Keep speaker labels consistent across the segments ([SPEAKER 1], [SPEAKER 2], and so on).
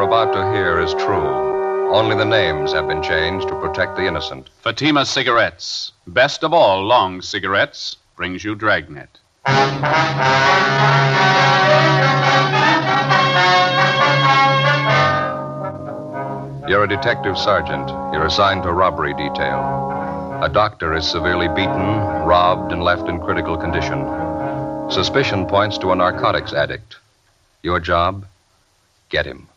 [SPEAKER 1] about to hear is true. Only the names have been changed to protect the innocent.
[SPEAKER 2] Fatima Cigarettes, best of all long cigarettes, brings you Dragnet.
[SPEAKER 1] You're a detective sergeant. You're assigned to robbery detail. A doctor is severely beaten, robbed, and left in critical condition. Suspicion points to a narcotics addict. Your job? Get him.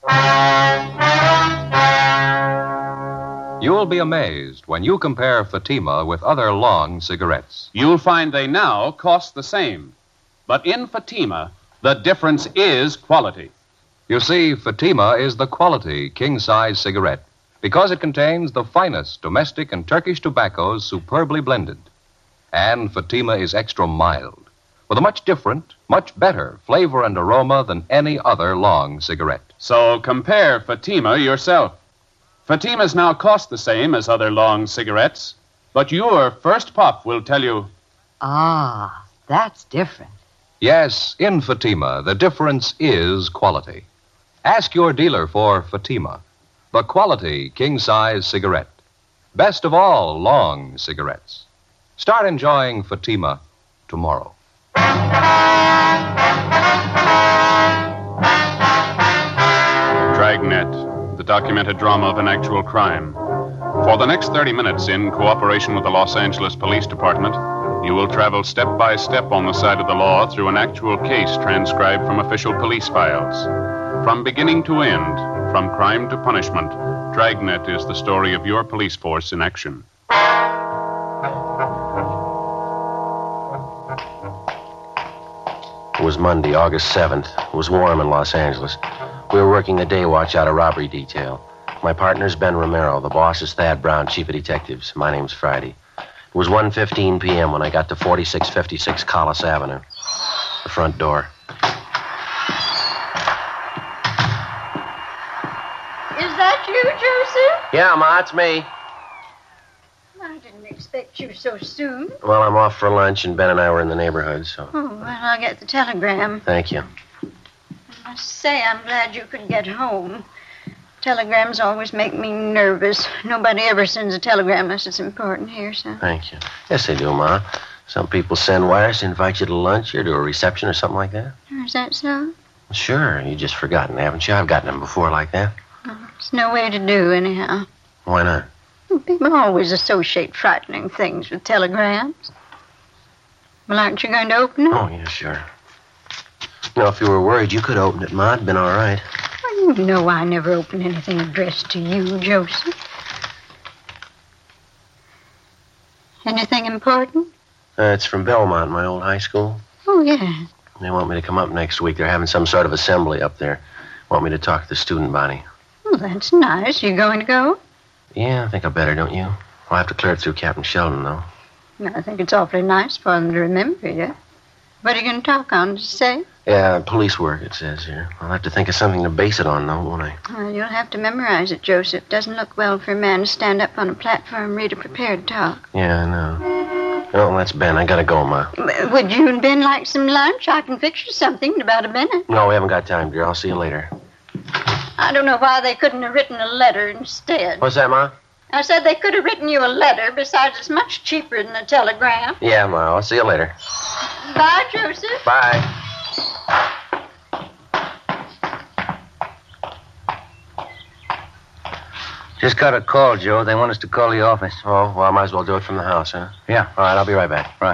[SPEAKER 1] You'll be amazed when you compare Fatima with other long cigarettes.
[SPEAKER 2] You'll find they now cost the same. But in Fatima, the difference is quality.
[SPEAKER 1] You see, Fatima is the quality king-size cigarette because it contains the finest domestic and Turkish tobaccos superbly blended. And Fatima is extra mild, with a much different, much better flavor and aroma than any other long cigarette.
[SPEAKER 2] So compare Fatima yourself. Fatimas now cost the same as other long cigarettes, but your first puff will tell you...
[SPEAKER 3] Ah, that's different.
[SPEAKER 1] Yes, in Fatima, the difference is quality. Ask your dealer for Fatima, the quality king-size cigarette. Best of all long cigarettes. Start enjoying Fatima tomorrow.
[SPEAKER 2] Dragnet, the documented drama of an actual crime. For the next 30 minutes, in cooperation with the Los Angeles Police Department, you will travel step by step on the side of the law through an actual case transcribed from official police files. From beginning to end, from crime to punishment, Dragnet is the story of your police force in action.
[SPEAKER 4] It was Monday, August 7th. It was warm in Los Angeles. We were working a day watch out of robbery detail. My partner's Ben Romero. The boss is Thad Brown, chief of detectives. My name's Friday. It was 1:15 p.m. when I got to 4656 Collis Avenue. The front door.
[SPEAKER 5] Is that you, Joseph?
[SPEAKER 4] Yeah, Ma, it's me.
[SPEAKER 5] I didn't expect you so soon.
[SPEAKER 4] Well, I'm off for lunch, and Ben and I were in the neighborhood, so...
[SPEAKER 5] Oh, well, I'll get the telegram.
[SPEAKER 4] Thank you.
[SPEAKER 5] I must say I'm glad you could get home. Telegrams always make me nervous. Nobody ever sends a telegram unless it's important here, so...
[SPEAKER 4] Thank you. Yes, they do, Ma. Some people send wires to invite you to lunch or to a reception or something like that.
[SPEAKER 5] Is that so?
[SPEAKER 4] Sure. You've just forgotten, haven't you? I've gotten them before like that.
[SPEAKER 5] It's no way to do, anyhow.
[SPEAKER 4] Why not?
[SPEAKER 5] People always associate frightening things with telegrams. Well, aren't you going to open it?
[SPEAKER 4] Oh, yeah, sure. No, if you were worried, you could open it, Ma. It'd been all right.
[SPEAKER 5] Well, you know I never open anything addressed to you, Joseph. Anything important?
[SPEAKER 4] It's from Belmont, my old high school.
[SPEAKER 5] Oh, yeah.
[SPEAKER 4] They want me to come up next week. They're having some sort of assembly up there. Want me to talk to the student body.
[SPEAKER 5] Well, that's nice. You going to go?
[SPEAKER 4] Yeah, I think I better, don't you? I'll have to clear it through Captain Sheldon, though.
[SPEAKER 5] Well, I think it's awfully nice for them to remember you. What are you going to talk on, to say?
[SPEAKER 4] Yeah, police work, it says here. I'll have to think of something to base it on, though, won't I?
[SPEAKER 5] Well, you'll have to memorize it, Joseph. Doesn't look well for a man to stand up on a platform and read a prepared talk.
[SPEAKER 4] Yeah, I know. Oh, that's Ben. I gotta go, Ma.
[SPEAKER 5] Would you and Ben like some lunch? I can fix you something in about a minute.
[SPEAKER 4] No, we haven't got time, dear. I'll see you later.
[SPEAKER 5] I don't know why they couldn't have written a letter instead.
[SPEAKER 4] What's that, Ma?
[SPEAKER 5] I said they could have written you a letter. Besides, it's much cheaper than a telegram.
[SPEAKER 4] Yeah, Ma. I'll see you later.
[SPEAKER 5] Bye, Joseph.
[SPEAKER 4] Bye.
[SPEAKER 6] Just got a call, Joe. They want us to call the office.
[SPEAKER 4] Oh, well, I might as well do it from the house, huh?
[SPEAKER 6] Yeah.
[SPEAKER 4] All right, I'll be right back.
[SPEAKER 6] Right.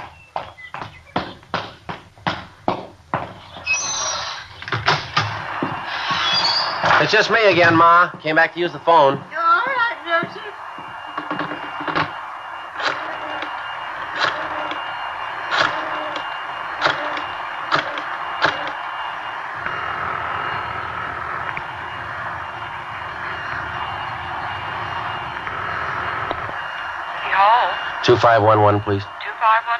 [SPEAKER 4] It's just me again, Ma. Came back to use the phone.
[SPEAKER 5] You're all right, Joseph.
[SPEAKER 7] City Hall.
[SPEAKER 4] 2511, please.
[SPEAKER 7] 2511.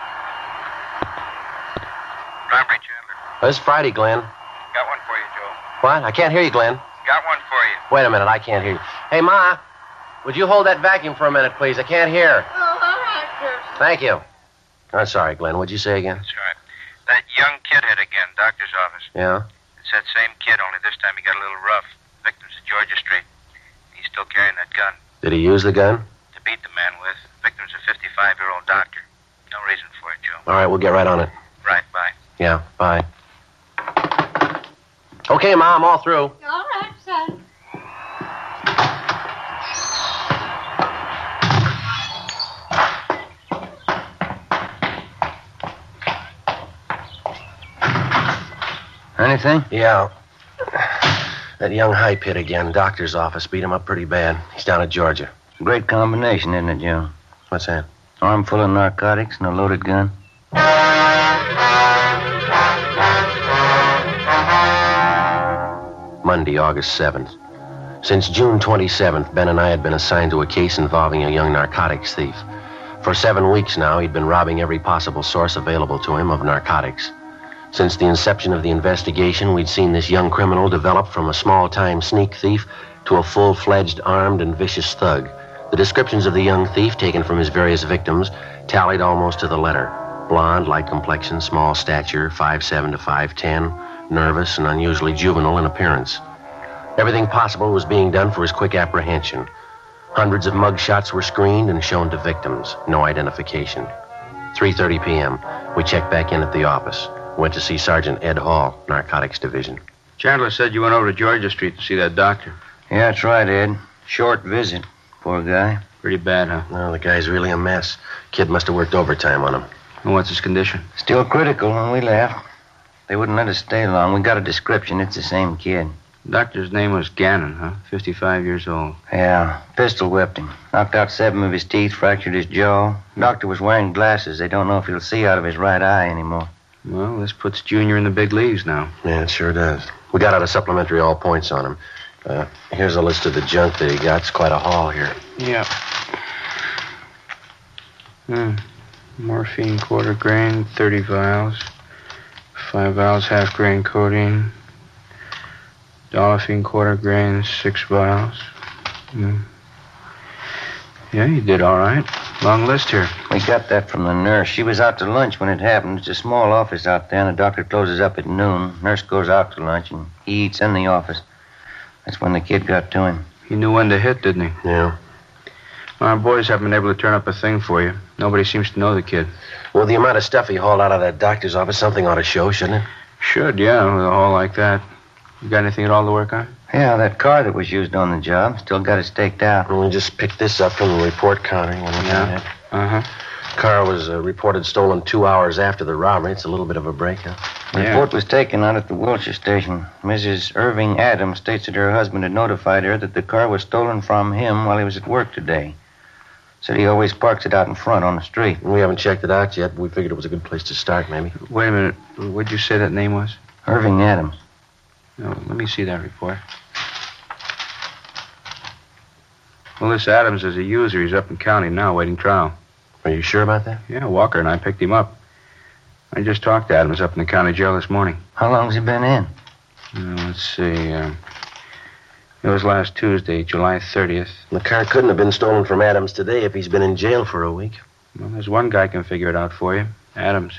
[SPEAKER 7] Robbery, Chandler.
[SPEAKER 4] Oh, this is Friday, Glenn.
[SPEAKER 7] Got one for you, Joe.
[SPEAKER 4] What? I can't hear you, Glenn.
[SPEAKER 7] Got one for you.
[SPEAKER 4] Wait a minute, I can't hear you. Hey, Ma, would you hold that vacuum for a minute, please? I can't hear.
[SPEAKER 5] Oh, all right, Joseph.
[SPEAKER 4] Thank you. I'm sorry, Glenn. What'd you say again?
[SPEAKER 7] That's right. That young kid hit again, doctor's office.
[SPEAKER 4] Yeah?
[SPEAKER 7] It It's that same kid, only this time he got a little rough. Victim's at Georgia Street. He's still carrying that gun
[SPEAKER 4] Did he use the gun?
[SPEAKER 7] to beat the man with. Victim's a 55-year-old doctor. No reason for it, Joe.
[SPEAKER 4] All right, we'll get right on it.
[SPEAKER 7] Right, bye.
[SPEAKER 4] Yeah, bye. Okay, Mom, all through.
[SPEAKER 5] All right, son.
[SPEAKER 6] Anything?
[SPEAKER 4] Yeah. That young hype hit again. Doctor's office beat him up pretty bad. He's down at Georgia.
[SPEAKER 6] Great combination, isn't it, Joe?
[SPEAKER 4] What's that?
[SPEAKER 6] Arm full of narcotics and a loaded gun.
[SPEAKER 4] Monday, August 7th. Since June 27th, Ben and I had been assigned to a case involving a young narcotics thief. For 7 weeks now, he'd been robbing every possible source available to him of narcotics. Since the inception of the investigation, we'd seen this young criminal develop from a small-time sneak thief to a full-fledged armed and vicious thug. The descriptions of the young thief, taken from his various victims, tallied almost to the letter. Blonde, light complexion, small stature, 5'7" to 5'10", nervous and unusually juvenile in appearance. Everything possible was being done for his quick apprehension. Hundreds of mugshots were screened and shown to victims. No identification. 3:30 p.m. We checked back in at the office. Went to see Sergeant Ed Hall, Narcotics Division.
[SPEAKER 8] Chandler said you went over to Georgia Street to see that doctor.
[SPEAKER 6] Yeah, that's right, Ed. Short visit. Poor guy.
[SPEAKER 8] Pretty bad, huh?
[SPEAKER 4] Well, the guy's really a mess. Kid must have worked overtime on him.
[SPEAKER 8] And what's his condition?
[SPEAKER 6] Still critical when we left. They wouldn't let us stay long. We got a description. It's the same kid.
[SPEAKER 8] The doctor's name was Gannon, huh? 55 years old.
[SPEAKER 6] Yeah, pistol whipped him. Knocked out 7 of his teeth, fractured his jaw. Doctor was wearing glasses. They don't know if he'll see out of his right eye anymore.
[SPEAKER 8] Well, this puts Junior in the big leagues now.
[SPEAKER 4] Yeah, it sure does. We got out a supplementary all points on him. Here's a list of the junk that he got. It's quite a haul here.
[SPEAKER 8] Yeah. Morphine, quarter grain, 30 vials. 5 vials, half grain codeine. Dolphine, quarter grain, 6 vials. Yeah, you did all right. Long list here.
[SPEAKER 6] We got that from the nurse. She was out to lunch when it happened. It's a small office out there, and the doctor closes up at noon. Nurse goes out to lunch, and he eats in the office. That's when the kid got to him.
[SPEAKER 8] He knew when to hit, didn't he?
[SPEAKER 4] Yeah.
[SPEAKER 8] Our boys haven't been able to turn up a thing for you. Nobody seems to know the kid.
[SPEAKER 4] Well, the amount of stuff he hauled out of that doctor's office, something ought to show, shouldn't it?
[SPEAKER 8] Should, yeah, with a haul like that. You got anything at all to work on?
[SPEAKER 6] Yeah, that car that was used on the job. Still got it staked out.
[SPEAKER 4] Well, we just picked this up from the report counter.
[SPEAKER 8] Yeah. Uh-huh.
[SPEAKER 4] Car was reported stolen 2 hours after the robbery. It's a little bit of a break, huh?
[SPEAKER 6] The report was taken out at the Wilshire station. Mrs. Irving Adams states that her husband had notified her that the car was stolen from him while he was at work today. Said he always parks it out in front on the street.
[SPEAKER 4] We haven't checked it out yet. We figured it was a good place to start, maybe.
[SPEAKER 8] Wait a minute. What'd you say that name was?
[SPEAKER 6] Irving Adams.
[SPEAKER 8] No, let me see that report. Well, this Adams is a user. He's up in county now, waiting trial.
[SPEAKER 4] Are you sure about that?
[SPEAKER 8] Yeah, Walker and I picked him up. I just talked to Adams up in the county jail this morning.
[SPEAKER 6] How long's he been in?
[SPEAKER 8] Let's see. It was last Tuesday, July 30th.
[SPEAKER 4] The car couldn't have been stolen from Adams today if he's been in jail for a week.
[SPEAKER 8] Well, there's one guy can figure it out for you. Adams.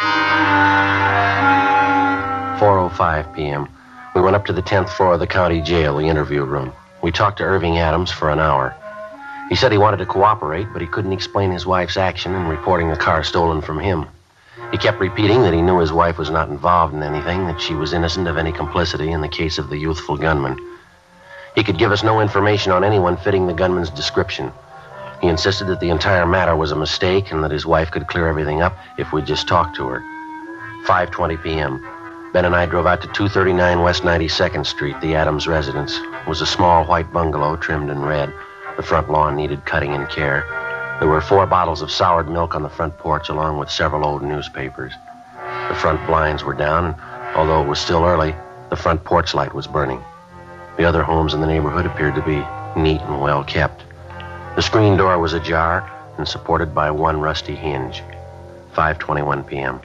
[SPEAKER 4] 4:05 p.m. We went up to the 10th floor of the county jail, the interview room. We talked to Irving Adams for an hour. He said he wanted to cooperate, but he couldn't explain his wife's action in reporting a car stolen from him. He kept repeating that he knew his wife was not involved in anything, that she was innocent of any complicity in the case of the youthful gunman. He could give us no information on anyone fitting the gunman's description. He insisted that the entire matter was a mistake and that his wife could clear everything up if we'd just talk to her. 5:20 p.m. Ben and I drove out to 239 West 92nd Street, the Adams residence. It was a small white bungalow trimmed in red. The front lawn needed cutting and care. There were 4 bottles of soured milk on the front porch, along with several old newspapers. The front blinds were down, and although it was still early, the front porch light was burning. The other homes in the neighborhood appeared to be neat and well kept. The screen door was ajar and supported by one rusty hinge. 5:21 p.m.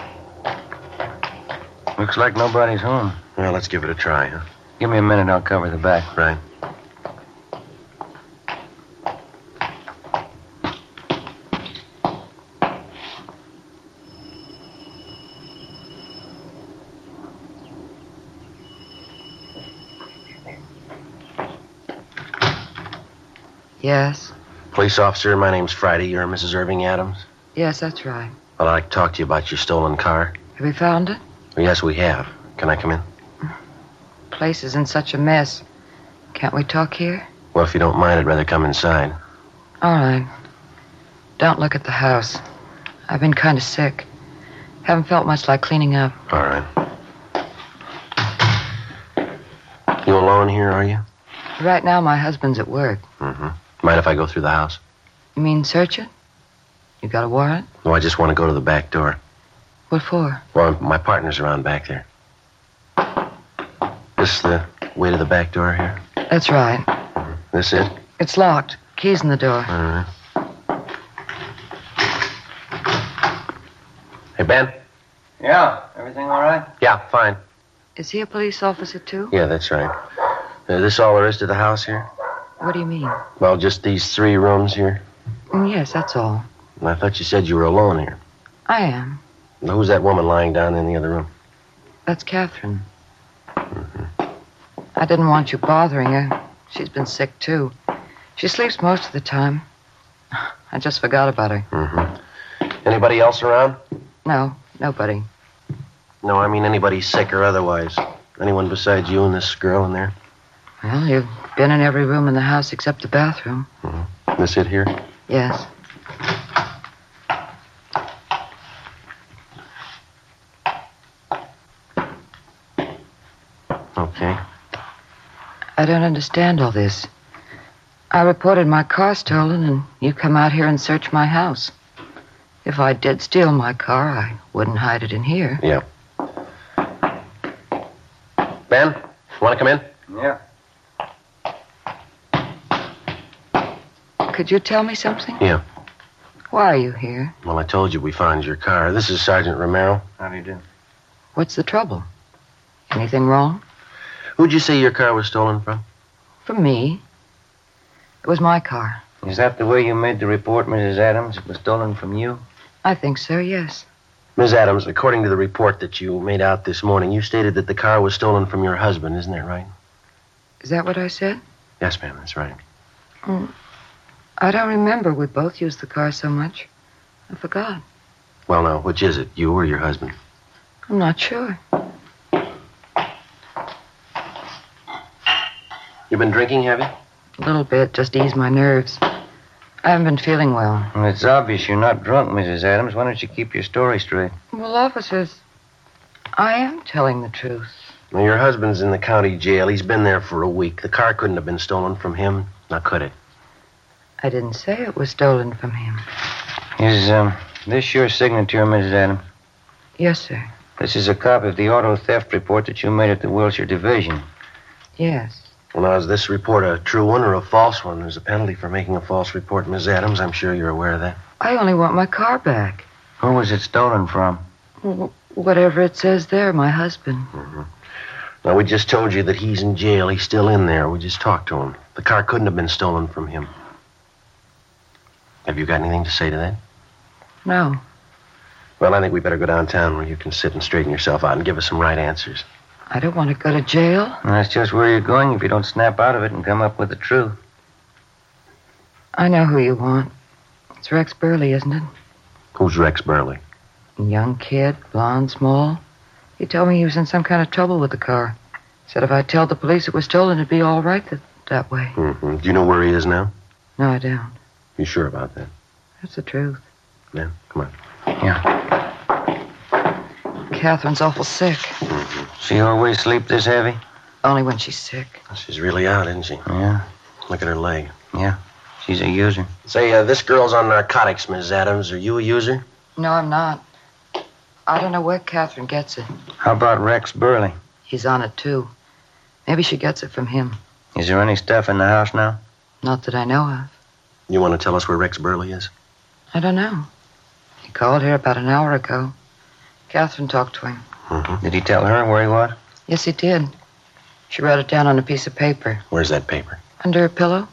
[SPEAKER 6] Looks like nobody's home.
[SPEAKER 4] Well, let's give it a try, huh?
[SPEAKER 6] Give me a minute, I'll cover the back.
[SPEAKER 4] Right.
[SPEAKER 3] Yes.
[SPEAKER 4] Police officer, my name's Friday. You're Mrs. Irving Adams?
[SPEAKER 3] Yes, that's right.
[SPEAKER 4] Well, I'd like to talk to you about your stolen car.
[SPEAKER 3] Have you found it?
[SPEAKER 4] Well, yes, we have. Can I come in?
[SPEAKER 3] Place is in such a mess. Can't we talk here?
[SPEAKER 4] Well, if you don't mind, I'd rather come inside.
[SPEAKER 3] All right. Don't look at the house. I've been kind of sick. Haven't felt much like cleaning up.
[SPEAKER 4] All right. You alone here, are you?
[SPEAKER 3] Right now, my husband's at work.
[SPEAKER 4] Mm-hmm. Mind if I go through the house?
[SPEAKER 3] You mean search it? You got a warrant?
[SPEAKER 4] No, I just want to go to the back door.
[SPEAKER 3] What for?
[SPEAKER 4] Well, my partner's around back there. This the way to the back door here?
[SPEAKER 3] That's right.
[SPEAKER 4] This it?
[SPEAKER 3] It's locked. Keys in the door.
[SPEAKER 4] All right. Hey, Ben?
[SPEAKER 6] Yeah, everything all right?
[SPEAKER 4] Yeah, fine.
[SPEAKER 3] Is he a police officer, too?
[SPEAKER 4] Yeah, that's right. This all there is to the house here?
[SPEAKER 3] What do you mean?
[SPEAKER 4] Well, just these 3 rooms here.
[SPEAKER 3] Yes, that's all.
[SPEAKER 4] And I thought you said you were alone here.
[SPEAKER 3] I am.
[SPEAKER 4] Now, who's that woman lying down in the other room?
[SPEAKER 3] That's Catherine. I didn't want you bothering her. She's been sick, too. She sleeps most of the time. I just forgot about her.
[SPEAKER 4] Mm-hmm. Anybody else around?
[SPEAKER 3] No, nobody.
[SPEAKER 4] No, I mean anybody sick or otherwise. Anyone besides you and this girl in there?
[SPEAKER 3] Well, you've been in every room in the house except the bathroom.
[SPEAKER 4] Mm-hmm. This it here?
[SPEAKER 3] Yes.
[SPEAKER 4] Okay.
[SPEAKER 3] I don't understand all this. I reported my car stolen, and you come out here and search my house. If I did steal my car, I wouldn't hide it in here.
[SPEAKER 4] Yeah. Ben, want to come in?
[SPEAKER 6] Yeah.
[SPEAKER 3] Could you tell me something?
[SPEAKER 4] Yeah.
[SPEAKER 3] Why are you here?
[SPEAKER 4] Well, I told you we found your car. This is Sergeant Romero.
[SPEAKER 6] How do you do?
[SPEAKER 3] What's the trouble? Anything wrong?
[SPEAKER 4] Who'd you say your car was stolen from?
[SPEAKER 3] From me. It was my car.
[SPEAKER 6] Is that the way you made the report, Mrs. Adams? It was stolen from you?
[SPEAKER 3] I think so, yes.
[SPEAKER 4] Ms. Adams, according to the report that you made out this morning, you stated that the car was stolen from your husband. Isn't that right?
[SPEAKER 3] Is that what I said?
[SPEAKER 4] Yes, ma'am, that's right.
[SPEAKER 3] I don't remember. We both used the car so much. I forgot.
[SPEAKER 4] Well, now, which is it, you or your husband?
[SPEAKER 3] I'm not sure.
[SPEAKER 4] You been drinking, have you?
[SPEAKER 3] A little bit, just to ease my nerves. I haven't been feeling well.
[SPEAKER 6] Well, it's obvious you're not drunk, Mrs. Adams. Why don't you keep your story straight?
[SPEAKER 3] Well, officers, I am telling the truth.
[SPEAKER 4] Well, your husband's in the county jail. He's been there for a week. The car couldn't have been stolen from him. Now, could it?
[SPEAKER 3] I didn't say it was stolen from him.
[SPEAKER 6] Is this your signature, Mrs. Adams?
[SPEAKER 3] Yes, sir.
[SPEAKER 6] This is a copy of the auto theft report that you made at the Wilshire Division.
[SPEAKER 3] Yes.
[SPEAKER 4] Well, now, is this report a true one or a false one? There's a penalty for making a false report, Ms. Adams. I'm sure you're aware of that.
[SPEAKER 3] I only want my car back.
[SPEAKER 6] Who was it stolen from?
[SPEAKER 3] Whatever it says there, my husband.
[SPEAKER 4] Mm-hmm. Now, we just told you that he's in jail. He's still in there. We just talked to him. The car couldn't have been stolen from him. Have you got anything to say to that?
[SPEAKER 3] No.
[SPEAKER 4] Well, I think we better go downtown where you can sit and straighten yourself out and give us some right answers.
[SPEAKER 3] I don't want to go to jail.
[SPEAKER 6] And that's just where you're going if you don't snap out of it and come up with the truth.
[SPEAKER 3] I know who you want. It's Rex Burley, isn't it?
[SPEAKER 4] Who's Rex Burley?
[SPEAKER 3] A young kid, blonde, small. He told me he was in some kind of trouble with the car. Said if I'd tell the police it was stolen, it'd be all right that way.
[SPEAKER 4] Mm-hmm. Do you know where he is now?
[SPEAKER 3] No, I don't.
[SPEAKER 4] You sure about that?
[SPEAKER 3] That's the truth.
[SPEAKER 4] Yeah, come on.
[SPEAKER 6] Yeah.
[SPEAKER 3] Catherine's awful sick.
[SPEAKER 4] Mm-hmm.
[SPEAKER 6] She always sleep this heavy?
[SPEAKER 3] Only when she's sick.
[SPEAKER 4] She's really out, isn't she?
[SPEAKER 6] Yeah.
[SPEAKER 4] Look at her leg.
[SPEAKER 6] Yeah. She's a user.
[SPEAKER 4] Say, this girl's on narcotics, Ms. Adams. Are you a user?
[SPEAKER 3] No, I'm not. I don't know where Catherine gets it.
[SPEAKER 6] How about Rex Burley?
[SPEAKER 3] He's on it, too. Maybe she gets it from him.
[SPEAKER 6] Is there any stuff in the house now?
[SPEAKER 3] Not that I know of.
[SPEAKER 4] You want to tell us where Rex Burley is?
[SPEAKER 3] I don't know. He called here about an hour ago. Catherine talked to him.
[SPEAKER 4] Mm-hmm.
[SPEAKER 6] Did he tell her where he was?
[SPEAKER 3] Yes, he did. She wrote it down on a piece of paper.
[SPEAKER 4] Where's that paper?
[SPEAKER 3] Under her pillow.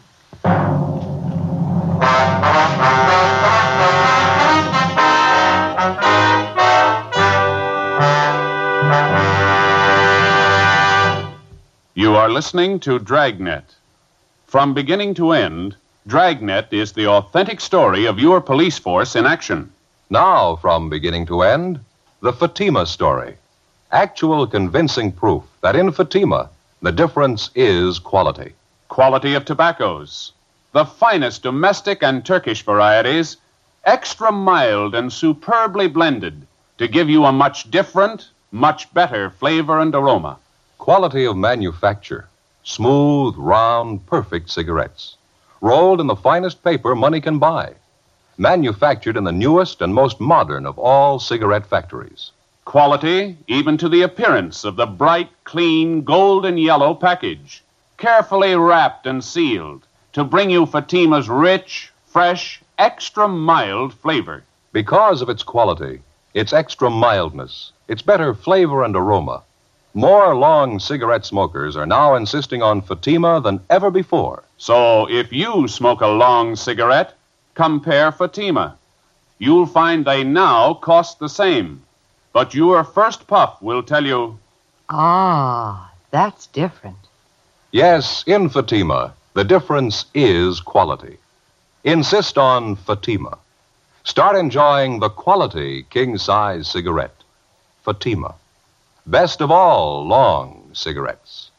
[SPEAKER 2] You are listening to Dragnet. From beginning to end, Dragnet is the authentic story of your police force in action.
[SPEAKER 1] Now, from beginning to end, the Fatima story. Actual convincing proof that in Fatima, the difference is quality.
[SPEAKER 2] Quality of tobaccos. The finest domestic and Turkish varieties, extra mild and superbly blended to give you a much different, much better flavor and aroma.
[SPEAKER 1] Quality of manufacture. Smooth, round, perfect cigarettes. Rolled in the finest paper money can buy. Manufactured in the newest and most modern of all cigarette factories.
[SPEAKER 2] Quality even to the appearance of the bright, clean, golden yellow package. Carefully wrapped and sealed to bring you Fatima's rich, fresh, extra mild flavor.
[SPEAKER 1] Because of its quality, its extra mildness, its better flavor and aroma, more long cigarette smokers are now insisting on Fatima than ever before.
[SPEAKER 2] So if you smoke a long cigarette, compare Fatima. You'll find they now cost the same. But your first puff will tell you,
[SPEAKER 3] Ah, that's different.
[SPEAKER 1] Yes, in Fatima, the difference is quality. Insist on Fatima. Start enjoying the quality king-size cigarette. Fatima. Best of all long cigarettes.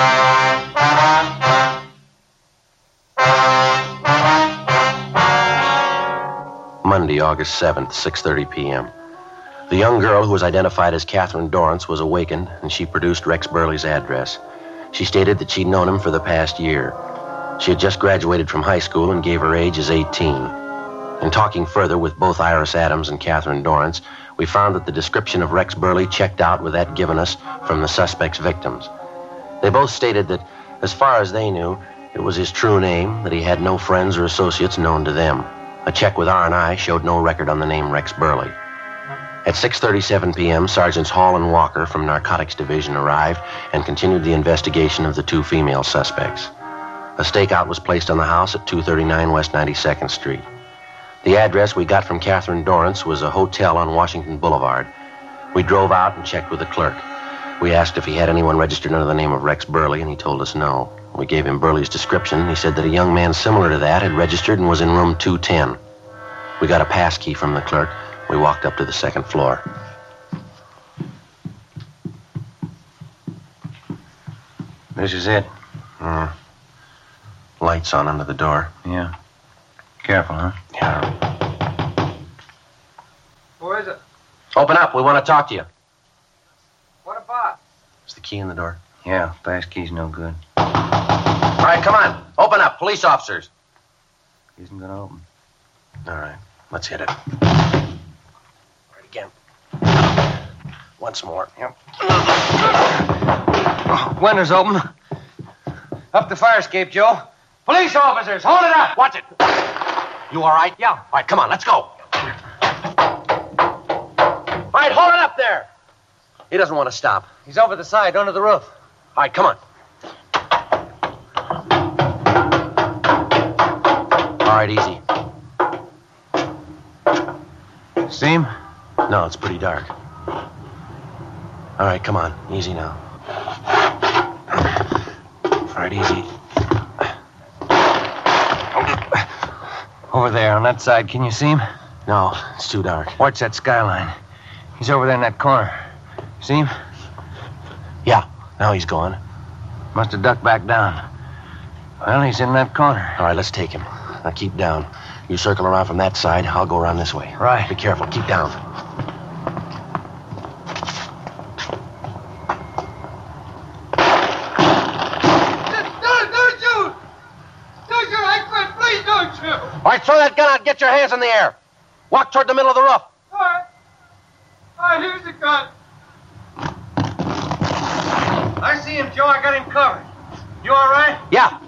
[SPEAKER 4] Monday, August 7th, 6:30 p.m. The young girl who was identified as Catherine Dorrance was awakened, and she produced Rex Burley's address. She stated that she'd known him for the past year. She had just graduated from high school and gave her age as 18. In talking further with both Iris Adams and Catherine Dorrance, we found that the description of Rex Burley checked out with that given us from the suspect's victims. They both stated that, as far as they knew, it was his true name, that he had no friends or associates known to them. A check with R&I showed no record on the name Rex Burley. At 6:37 p.m., Sergeants Hall and Walker from Narcotics Division arrived and continued the investigation of the two female suspects. A stakeout was placed on the house at 239 West 92nd Street. The address we got from Catherine Dorrance was a hotel on Washington Boulevard. We drove out and checked with the clerk. We asked if he had anyone registered under the name of Rex Burley, and he told us no. We gave him Burley's description. He said that a young man similar to that had registered and was in room 210. We got a pass key from the clerk. We walked up to the second floor.
[SPEAKER 6] This is it.
[SPEAKER 4] Lights on under the door.
[SPEAKER 6] Yeah. Careful, huh?
[SPEAKER 4] Yeah.
[SPEAKER 9] Who is it?
[SPEAKER 4] Open up. We want to talk to you.
[SPEAKER 9] What about?
[SPEAKER 4] Is the key in the door?
[SPEAKER 6] Yeah, pass key's no good.
[SPEAKER 4] All right, come on. Open up. Police officers.
[SPEAKER 6] Isn't gonna open.
[SPEAKER 4] All right. Let's hit it. All right, again. Once more. Yep.
[SPEAKER 9] Windows open. Up the fire escape, Joe. Police officers, hold it up.
[SPEAKER 4] Watch it. You all right?
[SPEAKER 9] Yeah.
[SPEAKER 4] All right, come on. Let's go. All right, hold it up there. He doesn't want to stop.
[SPEAKER 9] He's over the side, under the roof.
[SPEAKER 4] All right, come on. All right, easy.
[SPEAKER 6] See him?
[SPEAKER 4] No, it's pretty dark. All right, come on. Easy now. All right, easy.
[SPEAKER 6] Over there on that side. Can you see him?
[SPEAKER 4] No, it's too dark.
[SPEAKER 6] Watch that skyline. He's over there in that corner. See him?
[SPEAKER 4] Yeah, now he's gone.
[SPEAKER 6] Must have ducked back down. Well, he's in that corner.
[SPEAKER 4] All right, let's take him. Now keep down. You circle around from that side. I'll go around this way.
[SPEAKER 6] Right.
[SPEAKER 4] Be careful. Keep down.
[SPEAKER 9] Don't shoot! Don't shoot! I quit! Please don't shoot!
[SPEAKER 4] All right, throw that gun out. Get your hands in the air. Walk toward the middle of the roof.
[SPEAKER 9] All right. All right, here's the gun. I see him, Joe. I got him covered. You all right?
[SPEAKER 4] Yeah.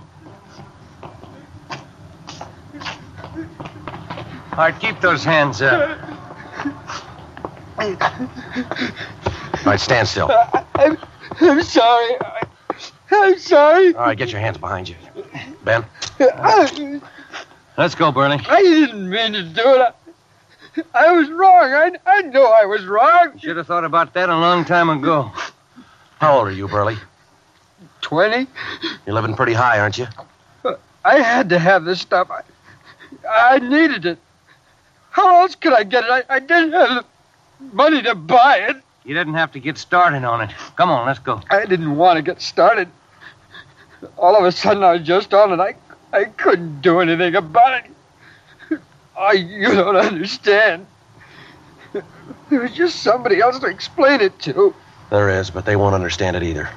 [SPEAKER 6] All right, keep those hands up.
[SPEAKER 4] All right, stand still.
[SPEAKER 9] I'm sorry. I'm sorry.
[SPEAKER 4] All right, get your hands behind you. Ben?
[SPEAKER 6] Let's go, Burley.
[SPEAKER 9] I didn't mean to do it. I was wrong. I know I was wrong.
[SPEAKER 6] Should have thought about that a long time ago.
[SPEAKER 4] How old are you, Burley?
[SPEAKER 9] 20?
[SPEAKER 4] You're living pretty high, aren't you?
[SPEAKER 10] I had to have this stuff. I needed it. How else could I get it? I didn't have the money to buy it.
[SPEAKER 6] You didn't have to get started on it. Come on, let's go.
[SPEAKER 10] I didn't want to get started. All of a sudden, I was just on it. I couldn't do anything about it. You don't understand. There was just somebody else to explain it to.
[SPEAKER 4] There is, but they won't understand it either.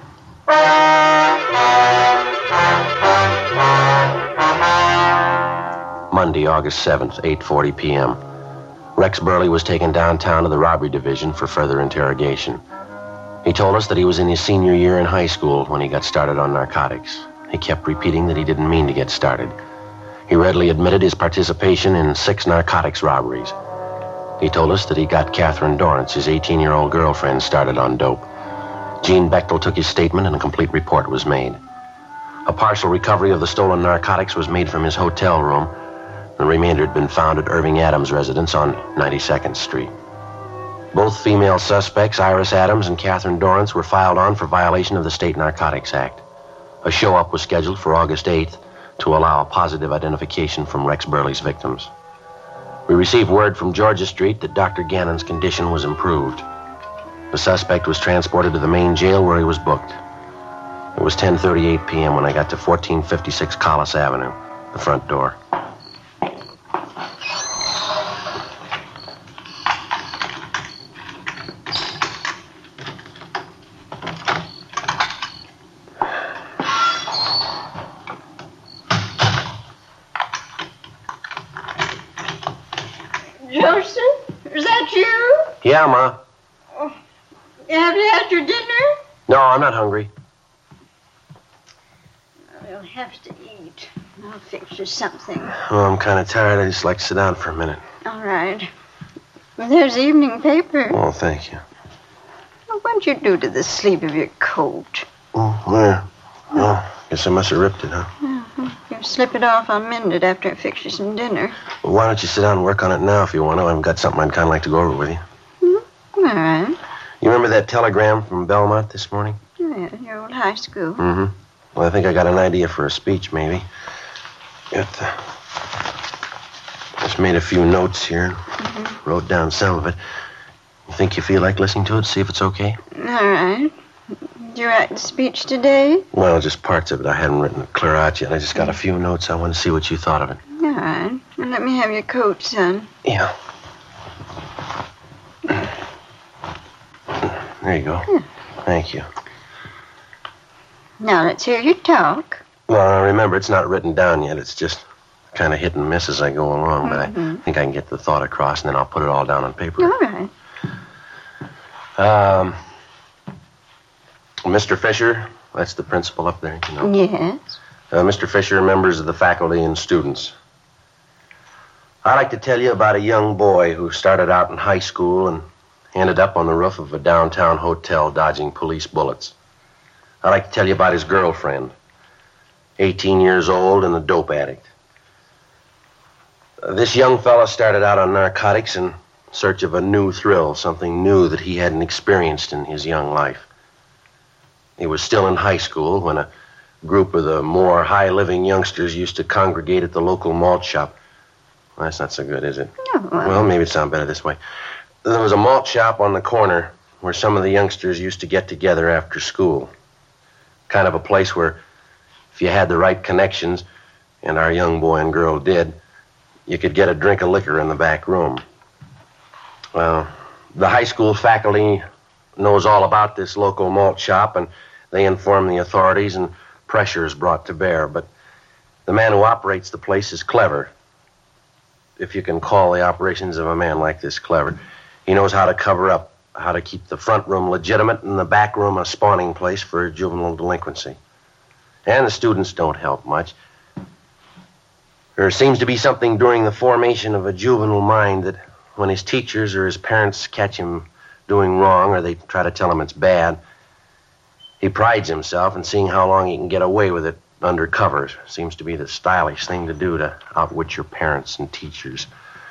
[SPEAKER 4] Monday, August 7th, 8:40 p.m. Rex Burley was taken downtown to the robbery division for further interrogation. He told us that he was in his senior year in high school when he got started on narcotics. He kept repeating that he didn't mean to get started. He readily admitted his participation in 6 narcotics robberies. He told us that he got Catherine Dorrance, his 18-year-old girlfriend, started on dope. Gene Bechtel took his statement and a complete report was made. A partial recovery of the stolen narcotics was made from his hotel room. The remainder had been found at Irving Adams' residence on 92nd Street. Both female suspects, Iris Adams and Catherine Dorrance, were filed on for violation of the State Narcotics Act. A show-up was scheduled for August 8th to allow a positive identification from Rex Burley's victims. We received word from Georgia Street that Dr. Gannon's condition was improved. The suspect was transported to the main jail where he was booked. It was 10:38 p.m. when I got to 1456 Collis Avenue, the front door.
[SPEAKER 5] Joseph, is that you?
[SPEAKER 4] Yeah, Ma.
[SPEAKER 5] Have you had your dinner?
[SPEAKER 4] No, I'm not hungry.
[SPEAKER 5] We'll have to eat. I'll fix you something.
[SPEAKER 4] Oh, I'm kind of tired. I just like to sit down for a minute.
[SPEAKER 5] All right. Well, there's the evening paper.
[SPEAKER 4] Oh, thank you.
[SPEAKER 5] Well, what'd you do to the sleeve of your coat?
[SPEAKER 4] Oh, where? Oh, guess I must have ripped it, huh?
[SPEAKER 5] You slip it off, I'll mend it after I fix you some dinner.
[SPEAKER 4] Well, why don't you sit down and work on it now if you want to? I've got something I'd kind of like to go over with you.
[SPEAKER 5] All right.
[SPEAKER 4] You remember that telegram from Belmont this morning?
[SPEAKER 5] Yeah, your old high school.
[SPEAKER 4] Mm-hmm. Well, I think I got an idea for a speech, maybe. Just made a few notes here. Wrote down some of it. You think you feel like listening to it? See if it's okay?
[SPEAKER 5] All right. Did you write the speech today?
[SPEAKER 4] Well, just parts of it. I hadn't written it clear out yet. I just got a few notes. I want to see what you thought of it.
[SPEAKER 5] All right. Well, let me have your coat, son.
[SPEAKER 4] Yeah. There you go. Thank you.
[SPEAKER 5] Now, let's hear you talk.
[SPEAKER 4] Well, remember, it's not written down yet. It's just kind of hit and miss as I go along. But I think I can get the thought across, and then I'll put it all down on paper.
[SPEAKER 5] All right.
[SPEAKER 4] Mr. Fisher, that's the principal up there, you know.
[SPEAKER 5] Yes.
[SPEAKER 4] Mr. Fisher, members of the faculty and students. I'd like to tell you about a young boy who started out in high school and ended up on the roof of a downtown hotel dodging police bullets. I'd like to tell you about his girlfriend, 18 years old and a dope addict. This young fella started out on narcotics in search of a new thrill, something new that he hadn't experienced in his young life. He was still in high school when a group of the more high-living youngsters used to congregate at the local malt shop. Well, that's not so good, is it?
[SPEAKER 5] No.
[SPEAKER 4] Well, maybe it sounds better this way. There was a malt shop on the corner where some of the youngsters used to get together after school. Kind of a place where, if you had the right connections, and our young boy and girl did, you could get a drink of liquor in the back room. Well, the high school faculty knows all about this local malt shop, and they inform the authorities, and pressure is brought to bear. But the man who operates the place is clever, if you can call the operations of a man like this clever. He knows how to cover up, how to keep the front room legitimate and the back room a spawning place for juvenile delinquency. And the students don't help much. There seems to be something during the formation of a juvenile mind that when his teachers or his parents catch him doing wrong or they try to tell him it's bad, he prides himself in seeing how long he can get away with it under cover. Seems to be the stylish thing to do, to outwit your parents and teachers.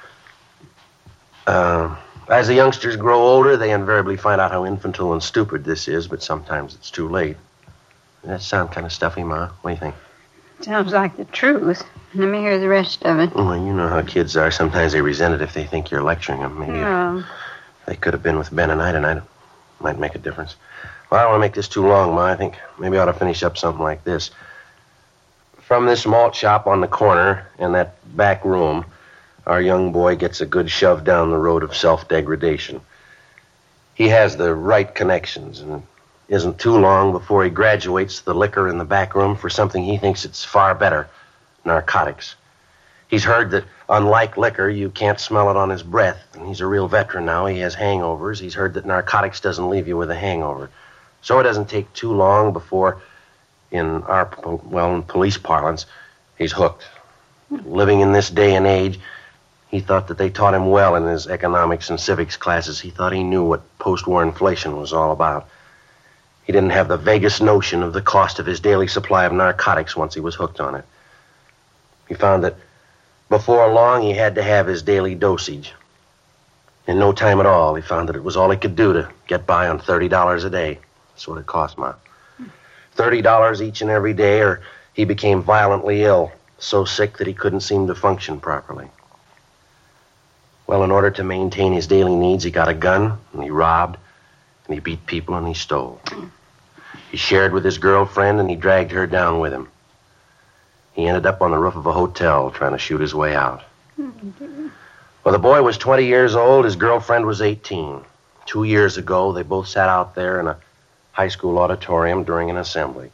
[SPEAKER 4] As the youngsters grow older, they invariably find out how infantile and stupid this is, but sometimes it's too late. Does that sound kind of stuffy, Ma? What do you think?
[SPEAKER 5] Sounds like the truth. Let me hear the rest of it.
[SPEAKER 4] Well, you know how kids are. Sometimes they resent it if they think you're lecturing them. Maybe if they could have been with Ben tonight, it might make a difference. Well, I don't want to make this too long, Ma. I think maybe I ought to finish up something like this. From this malt shop on the corner in that back room, our young boy gets a good shove down the road of self-degradation. He has the right connections, and it isn't too long before he graduates the liquor in the back room for something he thinks it's far better, narcotics. He's heard that, unlike liquor, you can't smell it on his breath, and he's a real veteran now. He has hangovers. He's heard that narcotics doesn't leave you with a hangover. So it doesn't take too long before, in police parlance, he's hooked. Living in this day and age, he thought that they taught him well in his economics and civics classes. He thought he knew what post-war inflation was all about. He didn't have the vaguest notion of the cost of his daily supply of narcotics once he was hooked on it. He found that before long he had to have his daily dosage. In no time at all, he found that it was all he could do to get by on $30 a day. That's what it cost, Ma. $30 each and every day, or he became violently ill, so sick that he couldn't seem to function properly. Well, in order to maintain his daily needs, he got a gun, and he robbed, and he beat people, and he stole. He shared with his girlfriend, and he dragged her down with him. He ended up on the roof of a hotel trying to shoot his way out. Well, the boy was 20 years old. His girlfriend was 18. 2 years ago, they both sat out there in a high school auditorium during an assembly.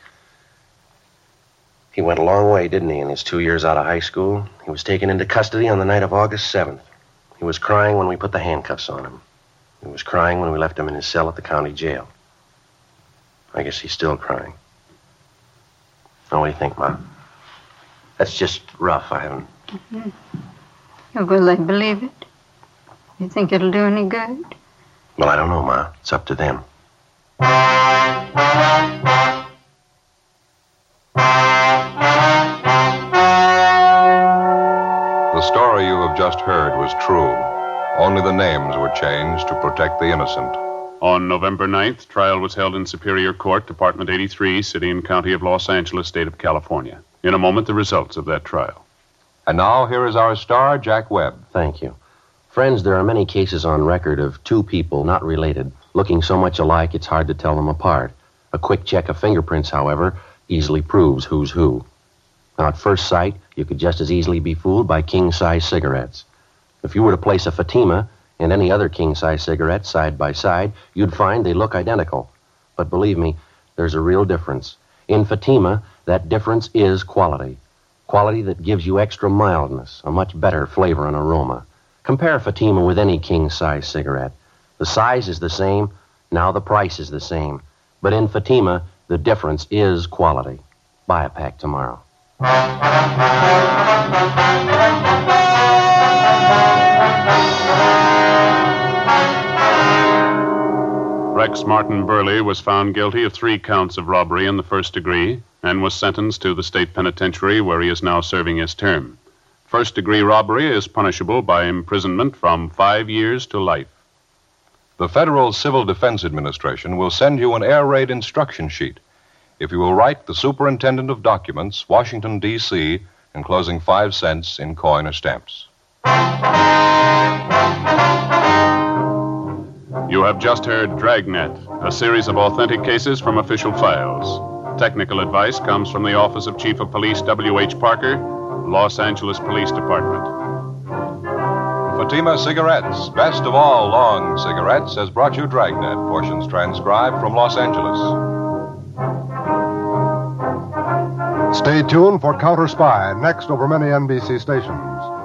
[SPEAKER 4] He went a long way, didn't he, in his 2 years out of high school? He was taken into custody on the night of August 7th. He was crying when we put the handcuffs on him. He was crying when we left him in his cell at the county jail. I guess he's still crying. Now, what do you think, Ma? That's just rough. I haven't...
[SPEAKER 5] Mm-hmm. Will they believe it? You think it'll do any good?
[SPEAKER 4] Well, I don't know, Ma. It's up to them.
[SPEAKER 1] The story you have just heard was true. Only the names were changed to protect the innocent.
[SPEAKER 2] On November 9th, trial was held in Superior Court, Department 83, City and County of Los Angeles, State of California. In a moment, the results of that trial.
[SPEAKER 1] And now, here is our star, Jack Webb.
[SPEAKER 4] Thank you. Friends, there are many cases on record of two people, not related, looking so much alike it's hard to tell them apart. A quick check of fingerprints, however, easily proves who's who. Now, at first sight, you could just as easily be fooled by king-size cigarettes. If you were to place a Fatima and any other king-size cigarette side by side, you'd find they look identical. But believe me, there's a real difference. In Fatima, that difference is quality. Quality that gives you extra mildness, a much better flavor and aroma. Compare Fatima with any king-size cigarette. The size is the same, now the price is the same. But in Fatima, the difference is quality. Buy a pack tomorrow.
[SPEAKER 2] Rex Martin Burley was found guilty of 3 counts of robbery in the first degree and was sentenced to the state penitentiary where he is now serving his term. First-degree robbery is punishable by imprisonment from 5 years to life.
[SPEAKER 1] The Federal Civil Defense Administration will send you an air raid instruction sheet if you will write the Superintendent of Documents, Washington, D.C., enclosing 5 cents in coin or stamps.
[SPEAKER 2] You have just heard Dragnet, a series of authentic cases from official files. Technical advice comes from the Office of Chief of Police W.H. Parker, Los Angeles Police Department.
[SPEAKER 1] Fatima Cigarettes, best of all long cigarettes, has brought you Dragnet, portions transcribed from Los Angeles.
[SPEAKER 11] Stay tuned for Counter Spy, next over many NBC stations.